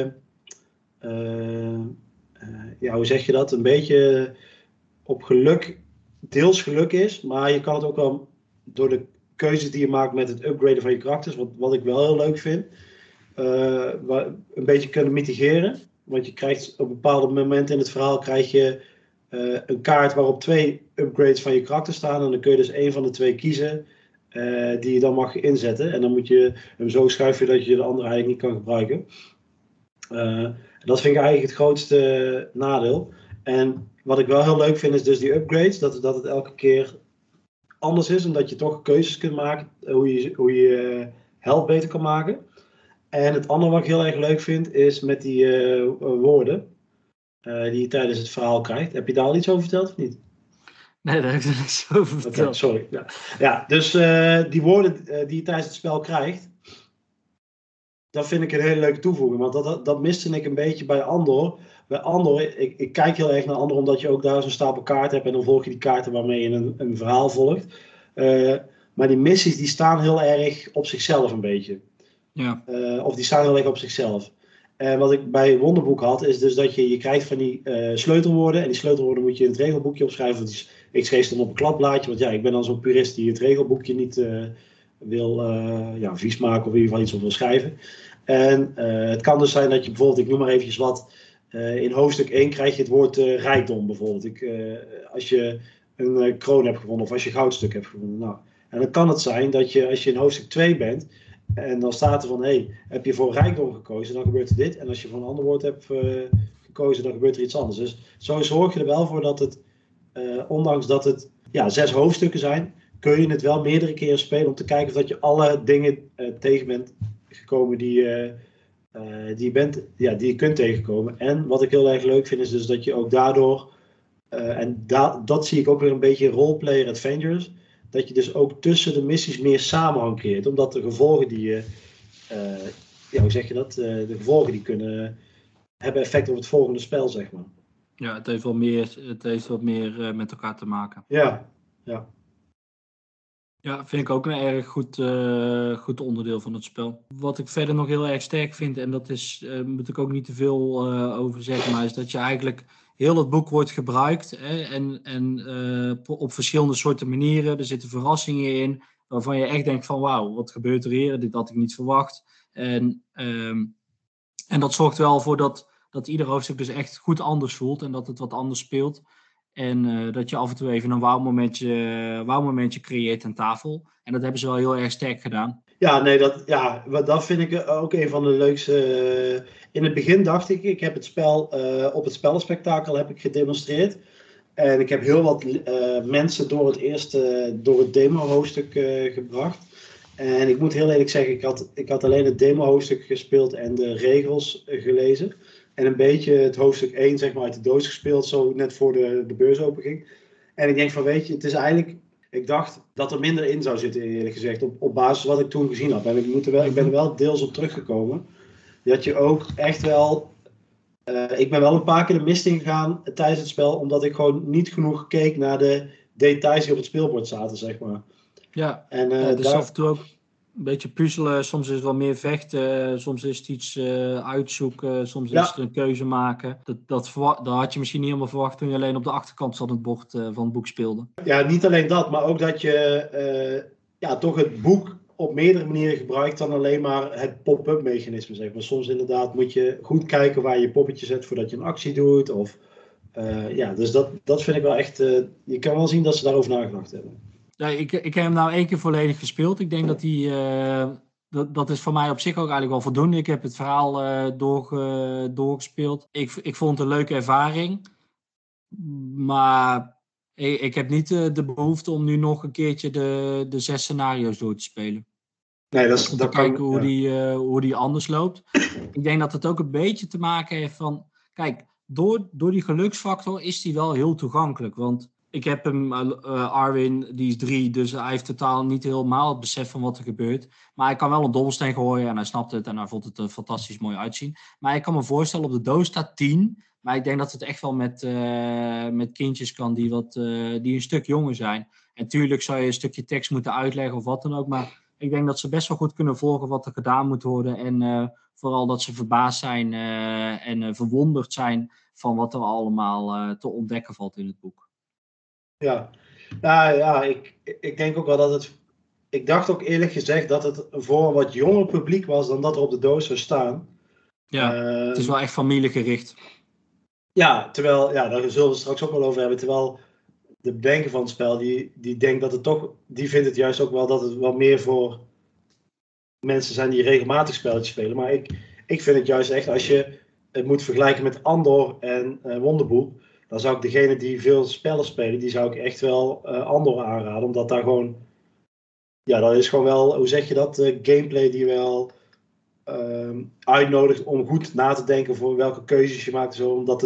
een beetje op geluk, deels geluk is. Maar je kan het ook wel door de keuzes die je maakt met het upgraden van je karakters, wat ik wel heel leuk vind, een beetje kunnen mitigeren. Want je krijgt op bepaalde momenten in het verhaal een kaart waarop 2 upgrades van je karakter staan. En dan kun je dus 1 van de 2 kiezen die je dan mag inzetten. En dan moet je hem zo schuiven dat je de andere eigenlijk niet kan gebruiken. Dat vind ik eigenlijk het grootste nadeel. En wat ik wel heel leuk vind is dus die upgrades. Dat het elke keer anders is. En dat je toch keuzes kunt maken hoe je held beter kan maken. En het andere wat ik heel erg leuk vind is met die woorden. die je tijdens het verhaal krijgt. Heb je daar al iets over verteld of niet? Nee, daar heb ik er niks over verteld. Oké, sorry. Ja, dus die woorden die je tijdens het spel krijgt, dat vind ik een hele leuke toevoeging. Want dat miste ik een beetje bij Andor. Bij Andor, ik kijk heel erg naar Andor omdat je ook daar zo'n stapel kaarten hebt. En dan volg je die kaarten waarmee je een verhaal volgt. Maar die missies die staan heel erg op zichzelf een beetje. Ja. Of die staan heel erg op zichzelf. En wat ik bij Wonderboek had, is dus dat je krijgt van die sleutelwoorden. En die sleutelwoorden moet je in het regelboekje opschrijven. Ik schreef ze dan op een kladblaadje. Want ja, ik ben dan zo'n purist die het regelboekje niet wil vies maken. Of in ieder geval iets op wil schrijven. En het kan dus zijn dat je bijvoorbeeld, ik noem maar eventjes wat. In hoofdstuk 1 krijg je het woord rijkdom bijvoorbeeld. Als je een kroon hebt gevonden of als je goudstuk hebt gevonden. Nou, en dan kan het zijn dat je, als je in hoofdstuk 2 bent. En dan staat er van, heb je voor rijkdom gekozen, dan gebeurt er dit. En als je voor een ander woord hebt gekozen, dan gebeurt er iets anders. Dus zo zorg je er wel voor dat het, ondanks dat het 6 hoofdstukken zijn, kun je het wel meerdere keren spelen om te kijken of dat je alle dingen tegen bent gekomen die je kunt tegenkomen. En wat ik heel erg leuk vind, is dus dat je ook daardoor, dat zie ik ook weer een beetje in roleplayer Avengers, dat je dus ook tussen de missies meer samenhang creëert. Omdat de gevolgen die je, hoe zeg je dat? De gevolgen die kunnen hebben effect op het volgende spel, zeg maar. Ja, het heeft wat meer met elkaar te maken. Ja. Ja, vind ik ook een erg goed onderdeel van het spel. Wat ik verder nog heel erg sterk vind, en dat is, moet ik ook niet te veel over zeggen, maar is dat je eigenlijk heel het boek wordt gebruikt op verschillende soorten manieren. Er zitten verrassingen in, waarvan je echt denkt van wauw, wat gebeurt er hier? Dit had ik niet verwacht. En dat zorgt wel voor dat ieder hoofdstuk dus echt goed anders voelt en dat het wat anders speelt. En dat je af en toe even een wauw momentje creëert aan tafel. En dat hebben ze wel heel erg sterk gedaan. Ja, nee, dat vind ik ook een van de leukste. In het begin dacht ik heb het spel op het spellenspectakel heb ik gedemonstreerd. En ik heb heel wat mensen door het demo-hoofdstuk gebracht. En ik moet heel eerlijk zeggen, ik had alleen het demo-hoofdstuk gespeeld en de regels gelezen. En een beetje het hoofdstuk 1 zeg maar uit de doos gespeeld, zo net voor de beurs open ging. En ik denk van, weet je, het is eigenlijk... Ik dacht dat er minder in zou zitten, eerlijk gezegd, op basis van wat ik toen gezien had. En ik ben er wel deels op teruggekomen. Dat je ook echt wel... ik ben wel een paar keer de mist ingegaan tijdens het spel, omdat ik gewoon niet genoeg keek naar de details die op het speelbord zaten, zeg maar. Ja, en dus af en toe ook een beetje puzzelen. Soms is het wel meer vechten, soms is het iets uitzoeken, soms is het een keuze maken. Dat had je misschien niet helemaal verwacht toen je alleen op de achterkant van het bord van het boek speelde. Ja, niet alleen dat, maar ook dat je toch het boek op meerdere manieren gebruikt dan alleen maar het pop-up mechanisme, zeg maar. Soms inderdaad moet je goed kijken waar je poppetje zet voordat je een actie doet. Dus dat vind ik wel echt... je kan wel zien dat ze daarover nagedacht hebben. Ja, ik heb hem nou 1 keer volledig gespeeld. Ik denk dat dat is voor mij op zich ook eigenlijk wel voldoende. Ik heb het verhaal doorgespeeld. Ik vond het een leuke ervaring. Maar ik heb niet de behoefte om nu nog een keertje de 6 scenario's door te spelen. Nee, om te kijken hoe die anders loopt. Ik denk dat het ook een beetje te maken heeft van... Kijk, door die geluksfactor is die wel heel toegankelijk. Want ik heb hem, Arwin, die is 3, dus hij heeft totaal niet helemaal het besef van wat er gebeurt. Maar hij kan wel een dobbelsteen gooien en hij snapt het en hij vond het er fantastisch mooi uitzien. Maar ik kan me voorstellen, op de doos staat 10. Maar ik denk dat het echt wel met kindjes kan die een stuk jonger zijn. En tuurlijk zou je een stukje tekst moeten uitleggen of wat dan ook. Maar ik denk dat ze best wel goed kunnen volgen wat er gedaan moet worden. En vooral dat ze verbaasd zijn en verwonderd zijn van wat er allemaal te ontdekken valt in het boek. Ja, ik denk ook wel dat het... Ik dacht ook eerlijk gezegd dat het voor een wat jonger publiek was dan dat er op de doos zou staan. Ja, het is wel echt familiegericht. Ja, terwijl, daar zullen we het straks ook wel over hebben. Terwijl de bedenker van het spel, die denkt dat het toch... Die vindt het juist ook wel dat het wat meer voor mensen zijn die regelmatig spelletjes spelen. Maar ik vind het juist echt, als je het moet vergelijken met Andor en Wonderboek, dan zou ik degene die veel spellen spelen, die zou ik echt wel Andor aanraden. Omdat daar gewoon... Ja, dat is gewoon wel, hoe zeg je dat? Gameplay die wel uitnodigt om goed na te denken voor welke keuzes je maakt. Zo, omdat het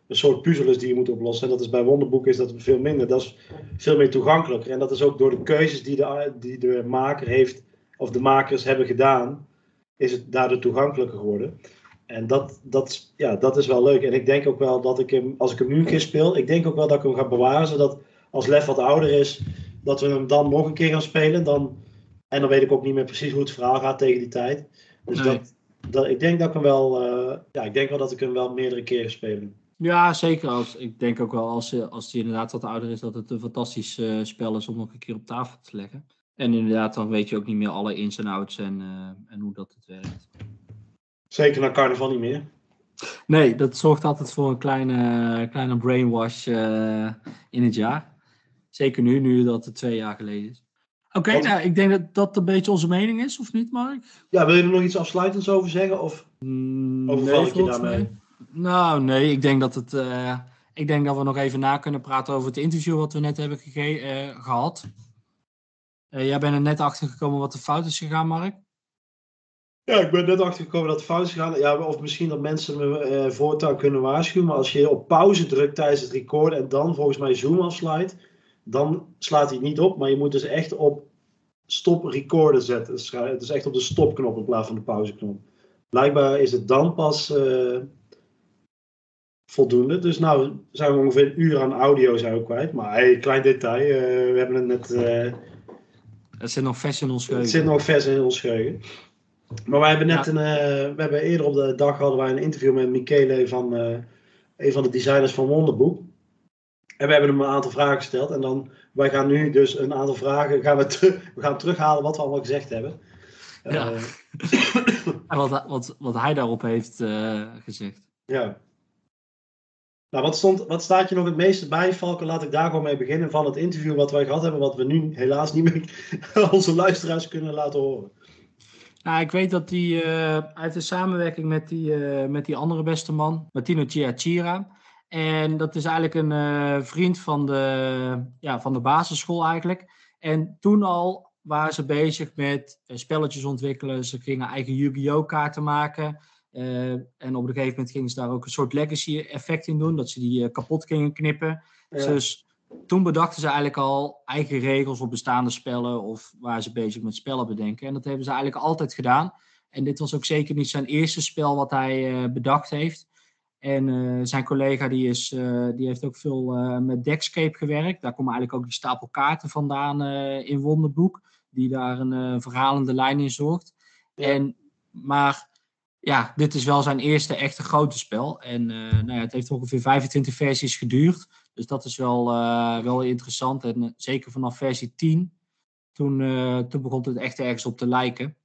een soort puzzel is die je moet oplossen. En dat is bij Wonderboek is dat veel minder. Dat is veel meer toegankelijker. En dat is ook door de keuzes die de maker heeft, of de makers hebben gedaan, is het daardoor toegankelijker geworden. En dat is wel leuk. En ik denk ook wel dat ik hem, als ik hem nu een keer speel, ik denk ook wel dat ik hem ga bewaren, zodat als Lef wat ouder is, dat we hem dan nog een keer gaan spelen. En dan weet ik ook niet meer precies hoe het verhaal gaat tegen die tijd. Dus Nee. ik denk dat ik hem wel, ik denk wel dat ik hem wel meerdere keren speel. Ja, zeker. Ik denk ook wel als hij inderdaad wat ouder is, dat het een fantastisch spel is om nog een keer op tafel te leggen. En inderdaad, dan weet je ook niet meer alle ins en outs en hoe dat het werkt. Zeker na carnaval niet meer. Nee, dat zorgt altijd voor een kleine brainwash in het jaar. Zeker nu dat het 2 jaar geleden is. Oké, nou, ik denk dat dat een beetje onze mening is, of niet, Mark? Ja, wil je er nog iets afsluitends over zeggen? Of overval ik je daarmee? Nou, nee, ik denk dat we nog even na kunnen praten over het interview wat we net hebben gehad. Jij bent er net achter gekomen wat er fout is gegaan, Mark? Ja, ik ben net achtergekomen dat het fout is gegaan. Ja, of misschien dat mensen me voortaan kunnen waarschuwen. Maar als je op pauze drukt tijdens het recorden en dan volgens mij Zoom afsluit, dan slaat hij niet op. Maar je moet dus echt op stop recorden zetten. Het is echt op de stopknop in plaats van de pauzeknop. Blijkbaar is het dan pas voldoende. Dus nou zijn we ongeveer een uur aan audio zijn we kwijt. Maar hey, klein detail. We hebben het net... Het zit nog vers in ons geheugen. Het zit nog vers in ons geheugen. Maar wij hebben net we hebben eerder op de dag hadden wij een interview met Michele van een van de designers van Wonderboek. En we hebben hem een aantal vragen gesteld. En wij gaan nu dus een aantal vragen, we gaan terughalen wat we allemaal gezegd hebben. Ja. En wat hij daarop heeft gezegd. Ja. Nou, wat staat je nog het meeste bij, Valken? Laat ik daar gewoon mee beginnen van het interview wat wij gehad hebben, wat we nu helaas niet meer onze luisteraars kunnen laten horen. Nou, ik weet dat hij uit de samenwerking met die andere beste man, Martino Chiachira. En dat is eigenlijk een vriend van de basisschool eigenlijk. En toen al waren ze bezig met spelletjes ontwikkelen. Ze gingen eigen Yu-Gi-Oh! Kaarten maken. En op een gegeven moment gingen ze daar ook een soort legacy effect in doen. Dat ze die kapot gingen knippen. Ja. Dus toen bedachten ze eigenlijk al eigen regels op bestaande spellen. Of waren ze bezig met spellen bedenken. En dat hebben ze eigenlijk altijd gedaan. En dit was ook zeker niet zijn eerste spel wat hij bedacht heeft. En zijn collega die heeft ook veel met Deckscape gewerkt. Daar komen eigenlijk ook die stapel kaarten vandaan in Wonderboek. Die daar een verhalende lijn in zorgt. Ja. Maar ja, dit is wel zijn eerste echte grote spel. En het heeft ongeveer 25 versies geduurd. Dus dat is wel interessant. En zeker vanaf versie 10, toen begon het echt ergens op te lijken.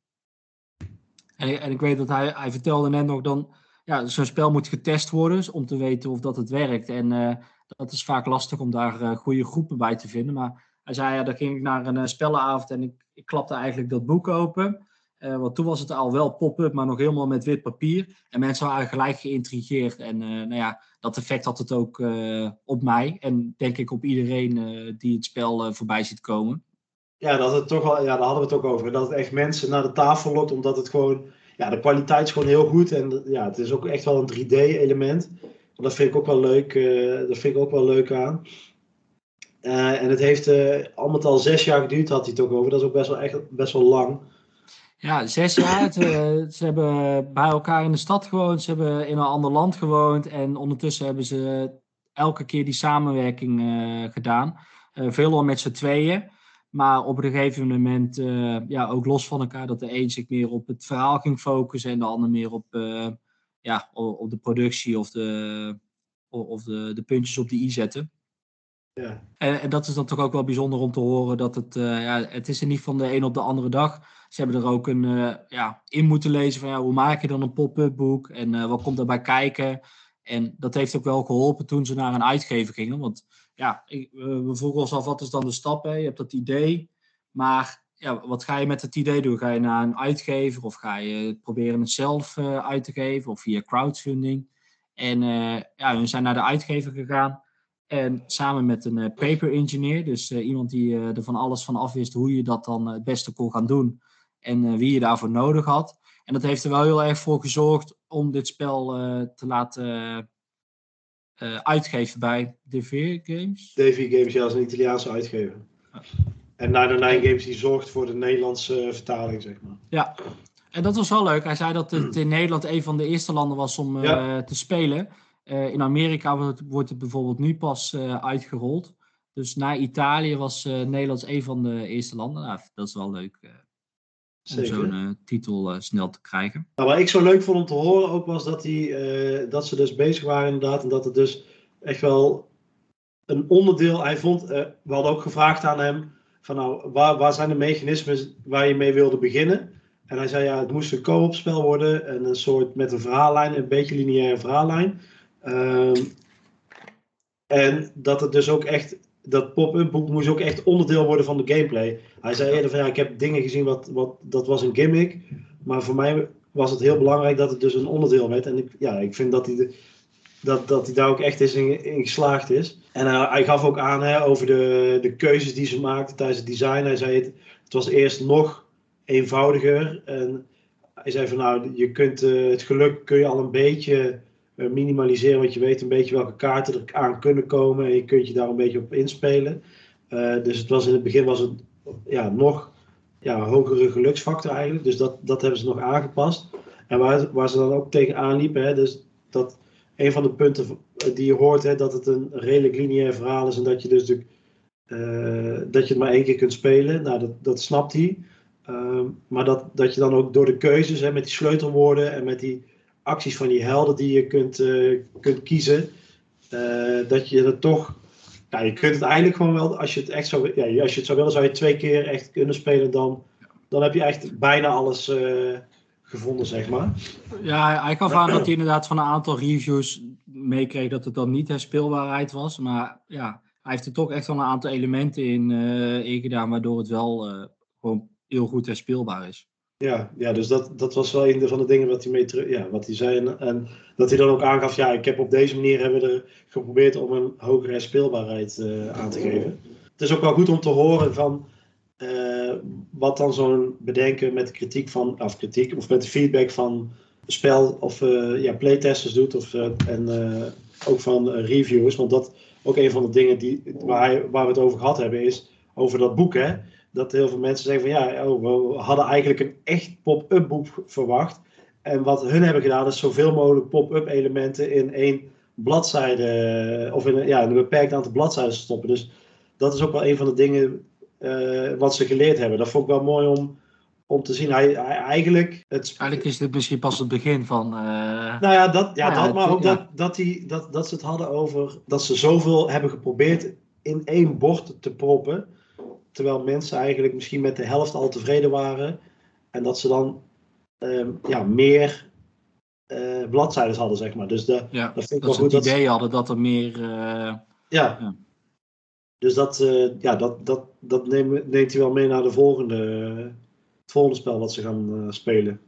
En ik weet dat hij vertelde net nog dan... Ja, zo'n spel moet getest worden om te weten of dat het werkt. En dat is vaak lastig om daar goede groepen bij te vinden. Maar hij zei, ja, dan ging ik naar een spellenavond en ik klapte eigenlijk dat boek open. Want toen was het al wel pop-up, maar nog helemaal met wit papier. En mensen waren gelijk geïntrigeerd. En dat effect had het ook op mij. En denk ik op iedereen die het spel voorbij ziet komen. Ja, daar hadden we het ook over. Dat het echt mensen naar de tafel lokt, omdat het gewoon... Ja, de kwaliteit is gewoon heel goed. En ja, het is ook echt wel een 3D-element. Dat vind ik ook wel leuk. Dat vind ik ook wel leuk aan. En het heeft al met al 6 jaar geduurd, had hij het ook over. Dat is ook best wel lang. Ja, 6 jaar. Ze hebben bij elkaar in de stad gewoond. Ze hebben in een ander land gewoond. En ondertussen hebben ze elke keer die samenwerking gedaan. Veelal met z'n tweeën. Maar op een gegeven moment ook los van elkaar. Dat de een zich meer op het verhaal ging focussen. En de ander meer op de productie of de puntjes op de i zetten. Ja. En dat is dan toch ook wel bijzonder om te horen. Dat het is er niet van de een op de andere dag. Ze hebben er ook in moeten lezen van hoe maak je dan een pop-up boek. En wat komt daarbij kijken. En dat heeft ook wel geholpen toen ze naar een uitgever gingen. Want we vroegen ons af, wat is dan de stap? Hè? Je hebt dat idee, maar wat ga je met het idee doen? Ga je naar een uitgever of ga je proberen het zelf uit te geven of via crowdfunding? En we zijn naar de uitgever gegaan en samen met een paper engineer, dus iemand die er van alles van af wist hoe je dat dan het beste kon gaan doen en wie je daarvoor nodig had. En dat heeft er wel heel erg voor gezorgd om dit spel te laten uitgever bij DV Games. DV Games, ja, dat is een Italiaanse uitgever. Ja. En 99 Games die zorgt voor de Nederlandse vertaling, zeg maar. Ja, en dat was wel leuk. Hij zei dat het in Nederland een van de eerste landen was om te spelen. In Amerika wordt het bijvoorbeeld nu pas uitgerold. Dus na Italië was Nederland een van de eerste landen. Nou, dat is wel leuk om zo'n titel snel te krijgen. Nou, wat ik zo leuk vond om te horen ook was dat ze dus bezig waren inderdaad. En dat het dus echt wel een onderdeel... Hij vond, we hadden ook gevraagd aan hem... van nou, waar zijn de mechanismen waar je mee wilde beginnen? En hij zei ja, het moest een co-op spel worden. En een soort met een verhaallijn, een beetje lineaire verhaallijn. En dat het dus ook echt... Dat pop-up boek moest ook echt onderdeel worden van de gameplay. Hij zei eerder van ja, ik heb dingen gezien dat was een gimmick. Maar voor mij was het heel belangrijk dat het dus een onderdeel werd. En ik vind dat hij daar ook echt in geslaagd is. En hij gaf ook aan over de keuzes die ze maakten tijdens het design. Hij zei het was eerst nog eenvoudiger. En hij zei van nou, je kunt het geluk kun je al een beetje minimaliseren. Want je weet een beetje welke kaarten er aan kunnen komen. En je kunt je daar een beetje op inspelen. Dus het was in het begin was het nog hogere geluksfactor eigenlijk. Dus dat hebben ze nog aangepast. En waar ze dan ook tegenaan liepen. Dus dat een van de punten die je hoort, dat het een redelijk lineair verhaal is. En dat je dus dat je het maar één keer kunt spelen. Nou, dat snapt hij. Maar dat je dan ook door de keuzes, met die sleutelwoorden en met die acties van die helden die je kunt kiezen, dat je het toch... Ja, je kunt het eigenlijk gewoon wel, als je het echt zou, als je het zou willen, zou je 2 keer echt kunnen spelen. Dan heb je echt bijna alles gevonden, zeg maar. Ja, hij gaf aan dat hij inderdaad van een aantal reviews meekreeg dat het dan niet herspeelbaarheid was. Maar ja, hij heeft er toch echt wel een aantal elementen in gedaan, waardoor het wel gewoon heel goed herspeelbaar is. Ja, dus dat was wel een van de dingen wat hij zei. En dat hij dan ook aangaf, ik heb op deze manier hebben we er geprobeerd om een hogere herspeelbaarheid aan te geven. Het is ook wel goed om te horen van wat dan zo'n bedenken met de kritiek of met de feedback van spel of playtesters doet en ook van reviewers. Want dat ook een van de dingen waar we het over gehad hebben is over dat boek, hè. Dat heel veel mensen zeggen van we hadden eigenlijk een echt pop-up boek verwacht. En wat hun hebben gedaan is zoveel mogelijk pop-up elementen in 1 bladzijde of in een beperkt aantal bladzijden stoppen. Dus dat is ook wel een van de dingen wat ze geleerd hebben. Dat vond ik wel mooi om te zien. Eigenlijk is dit misschien pas het begin van... maar ook dat ze het hadden over dat ze zoveel hebben geprobeerd in 1 bord te proppen. Terwijl mensen eigenlijk misschien met de helft al tevreden waren. En dat ze dan meer bladzijden hadden, zeg maar. Dus dat vind ik wel goed. Dat ze het idee hadden dat er meer... Dus dat neemt hij wel mee naar het volgende spel wat ze gaan spelen.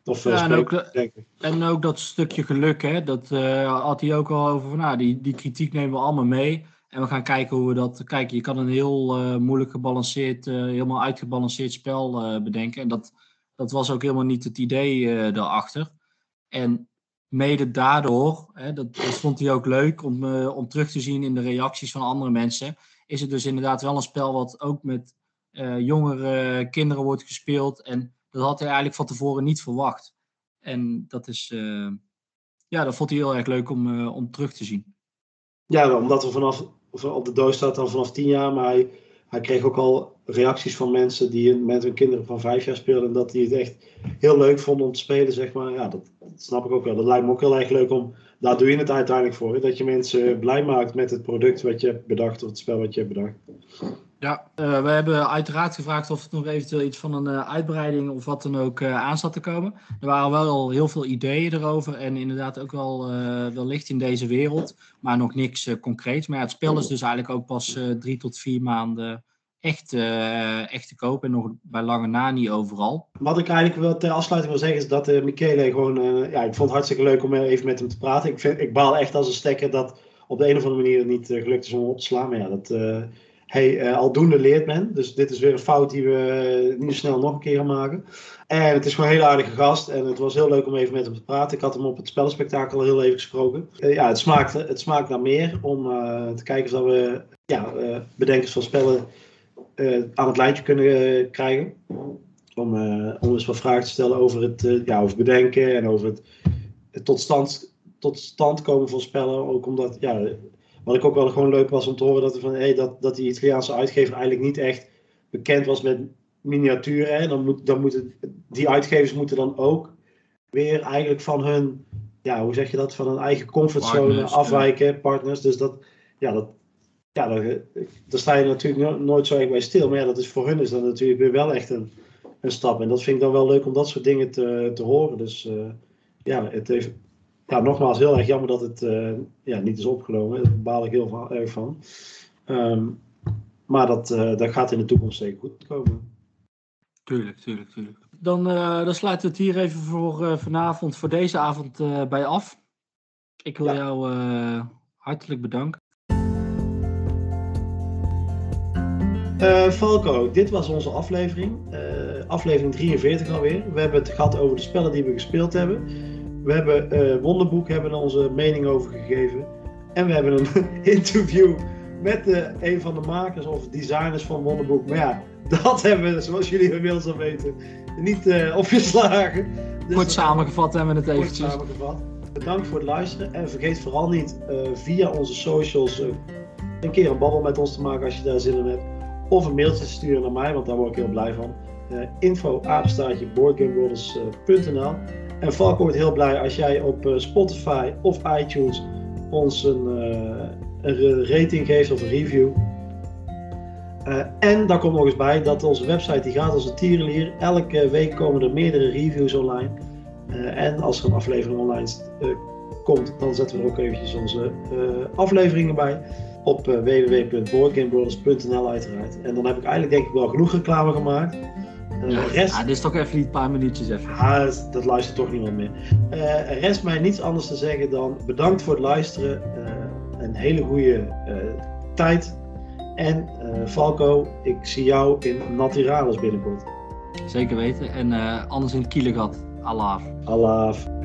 En ook dat stukje geluk, hè. Dat had hij ook al over van, die kritiek nemen we allemaal mee. En we gaan kijken hoe we dat... Kijk, je kan een heel moeilijk gebalanceerd, helemaal uitgebalanceerd spel bedenken. En dat was ook helemaal niet het idee daarachter. En mede daardoor, dat vond hij ook leuk om terug te zien in de reacties van andere mensen, is het dus inderdaad wel een spel wat ook met jongere kinderen wordt gespeeld. En dat had hij eigenlijk van tevoren niet verwacht. En dat is... dat vond hij heel erg leuk om terug te zien. Ja, omdat we op de doos staat dan vanaf 10 jaar, maar hij kreeg ook al reacties van mensen die met hun kinderen van 5 jaar speelden en dat die het echt heel leuk vonden om te spelen, zeg maar. Ja, dat snap ik ook wel. Dat lijkt me ook heel erg leuk daar doe je het uiteindelijk voor, hè? Dat je mensen blij maakt met het product wat je hebt bedacht of het spel wat je hebt bedacht. Ja, we hebben uiteraard gevraagd of er nog eventueel iets van een uitbreiding of wat dan ook aan zat te komen. Er waren wel al heel veel ideeën erover en inderdaad ook wel licht in deze wereld, maar nog niks concreets. Maar het spel is dus eigenlijk ook pas 3 tot 4 maanden echt te koop en nog bij lange na niet overal. Wat ik eigenlijk wel ter afsluiting wil zeggen is dat Michele gewoon, ik vond het hartstikke leuk om even met hem te praten. Ik baal echt als een stekker dat op de een of andere manier het niet gelukt is om op te slaan. Maar aldoende leert men. Dus dit is weer een fout die we niet snel nog een keer gaan maken. En het is gewoon een hele aardige gast. En het was heel leuk om even met hem te praten. Ik had hem op het spellenspectakel al heel even gesproken. Het smaakt naar meer om te kijken of we bedenkers van spellen aan het lijntje kunnen krijgen. Om eens wat vragen te stellen over het bedenken en over het tot stand komen van spellen. Ook omdat, wat ik ook wel gewoon leuk was om te horen, dat die Italiaanse uitgever eigenlijk niet echt bekend was met miniaturen. Hè. Die uitgevers moeten dan ook weer eigenlijk van hun, hoe zeg je dat, van hun eigen comfortzone afwijken, partners. Dus daar sta je natuurlijk nooit zo erg bij stil. Maar dat is voor hun is dat natuurlijk weer wel echt een stap. En dat vind ik dan wel leuk om dat soort dingen te horen. Dus het heeft... nogmaals, heel erg jammer dat het niet is opgenomen. Daar baal ik heel erg van. Maar dat gaat in de toekomst zeker goed komen. Tuurlijk. Dan sluiten we het hier even voor vanavond, voor deze avond bij af. Ik wil jou hartelijk bedanken. Falco, dit was onze aflevering. Aflevering 43 alweer. We hebben het gehad over de spellen die we gespeeld hebben. We hebben Wonderboek onze mening over gegeven. En we hebben een interview met een van de makers of designers van Wonderboek. Maar dat hebben we, zoals jullie inmiddels al weten, niet opgeslagen. Dus kort samengevat hebben we het eventjes. Bedankt voor het luisteren. En vergeet vooral niet via onze socials een keer een babbel met ons te maken als je daar zin in hebt. Of een mailtje te sturen naar mij, want daar word ik heel blij van. info@boardgamebrothers.nl. En Falco wordt heel blij als jij op Spotify of iTunes ons een rating geeft of een review. En daar komt nog eens bij dat onze website die gaat als een tierenlier. Elke week komen er meerdere reviews online. En als er een aflevering online komt, dan zetten we er ook eventjes onze afleveringen bij. Op www.boardgamebrothers.nl uiteraard. En dan heb ik eigenlijk denk ik wel genoeg reclame gemaakt. Dit is toch even niet een paar minuutjes even. Dat luistert toch niemand meer. Rest mij niets anders te zeggen dan bedankt voor het luisteren. Een hele goede tijd. En Falco, ik zie jou in Naturalis binnenkort. Zeker weten. En anders in het Kielegat. Allah.